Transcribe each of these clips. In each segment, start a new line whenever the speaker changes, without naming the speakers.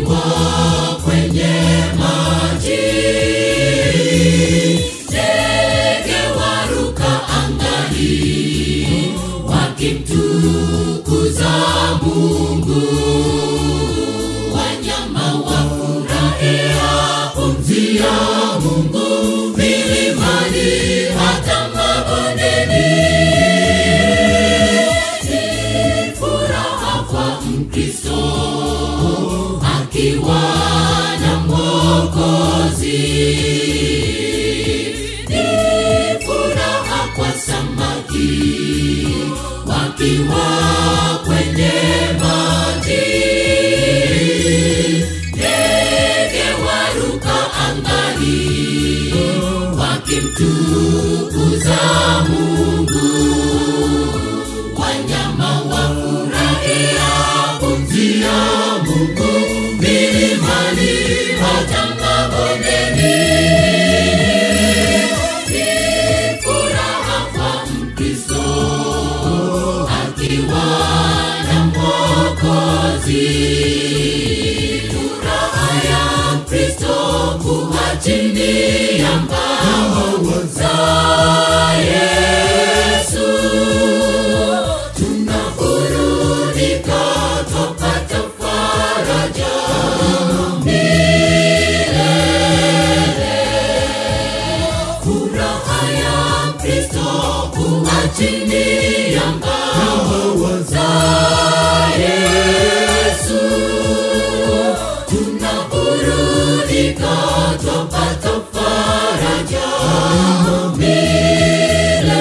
tukiwa kwenye maji, ndege waruka angani wakimtukuza Mungu, wanyama wafurahia pumzi ya Mungu milimani hata mabondeni. Ni furaha kwa Mkristo akiwa na Mwokozi, ni furaha kwa samaki wakiwa kwenye maji, ndege waruka angani wakimtukuza Mungu, wanyama wafurahia pumzi ya Mungu milimani hata mabondeni. Ni furaha kwa Mkristo akiwa na Mwokozi, furaha ya Mkristo kuwa chini ya mbawa za Yesu. Tunaburudika tupata faraja milele. Furaha ya Mkristo kuwa chini ya mbawa za Yesu. Tunaburudika tupata faraja milele.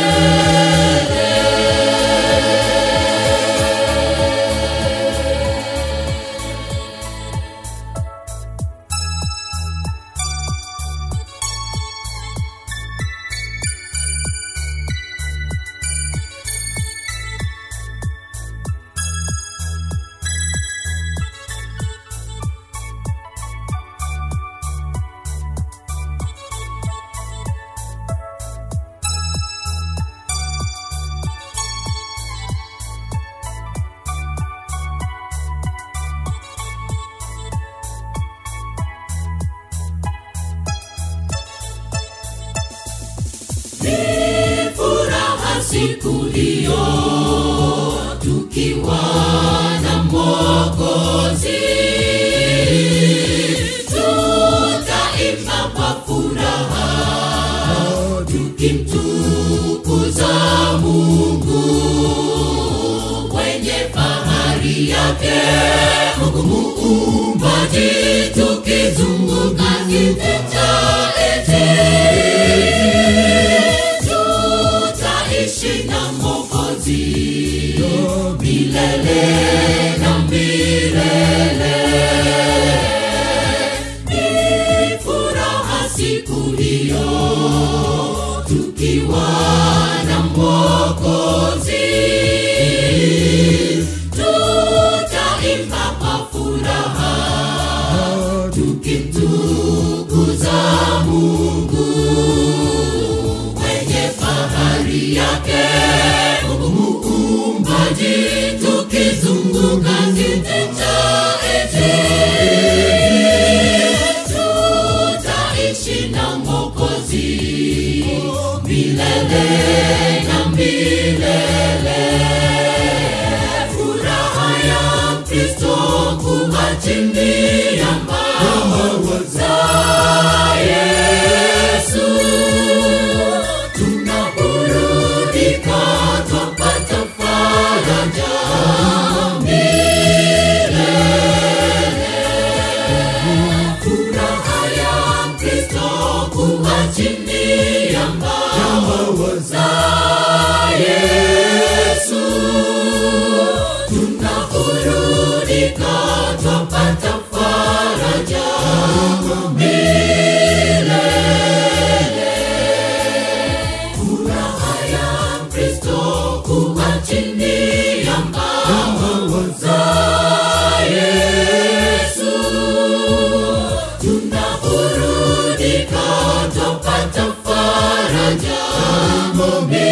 Ni furaha siku hiyo tukiwa na Mwokozi, tutaimba kwa furaha tukimtukuza Mungu kwenye fahari yake Mungu Muumbaji, tukizunguka kiti cha enzi. Tutaishi na Mwokozi milele na milele. Ni furaha siku hiyo tukiwa na Mwokozi, tutaimba kwa furaha tukimtukuza Mungu kwenye fahari yake Mungu Muumbaji, tukizunguka kiti cha enzi. Tutaishi na Mwokozi milele na milele. Furaha ya Mkristo kuwa chini ya mbawa za Yesu. Tunaburudika tupata faraja milele. Furaha ya Mkristo kuwa chini ya mbawa za Yesu. Tunaburudika tupata faraja milele. Furaha ya Mkristo kuwa chini ya mbawa za Yesu. Tunaburudika tupata faraja milele.